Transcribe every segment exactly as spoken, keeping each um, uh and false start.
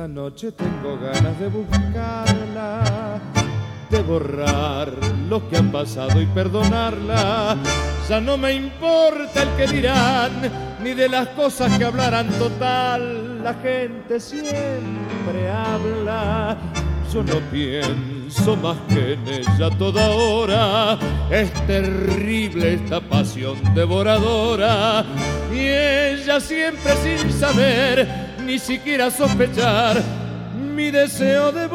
noche tengo ganas de buscarla, de borrar lo que han pasado y perdonarla. Ya no me importa el que dirán, ni de las cosas que hablarán. Total, la gente siempre habla. Yo no pienso más que en ella toda hora. Es terrible esta pasión devoradora. Y ella siempre sin saber, ni siquiera sospechar, mi deseo de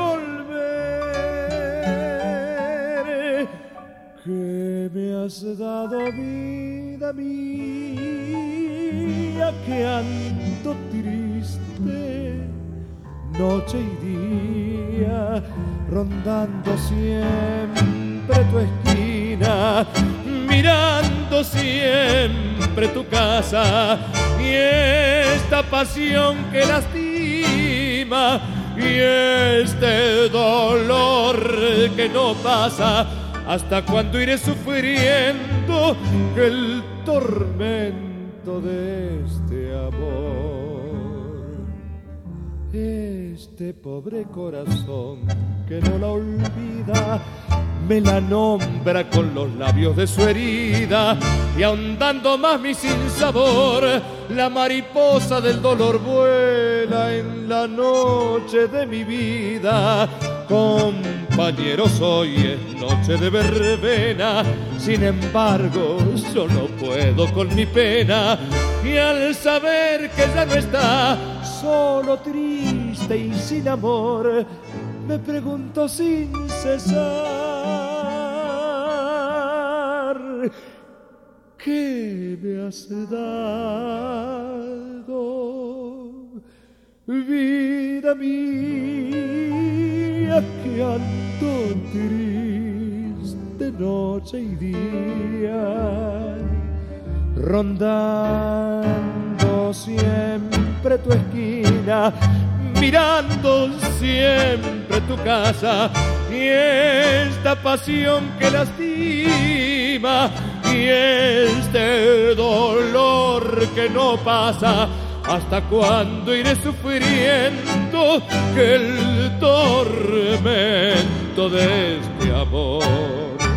volver. Que me has dado vida mía, que ando triste noche y día, rondando siempre tu esquina, mirando siempre tu casa, y esta pasión que lastima, y este dolor que no pasa. ¿Hasta cuándo iré sufriendo el tormento de este amor? Este pobre corazón que no la olvida me la nombra con los labios de su herida, y ahondando más mi sinsabor, la mariposa del dolor vuela en la noche de mi vida. Compañeros, hoy es noche de verbena, sin embargo yo no puedo con mi pena, y al saber que ya no está, solo, triste y sin amor, me pregunto sin cesar: ¿qué me has dado, vida mía, que ando triste noche y día, rondando siempre tu esquina, mirando siempre tu casa, y esta pasión que lastima, y este dolor que no pasa? ¿Hasta cuándo iré sufriendo el tormento de este amor?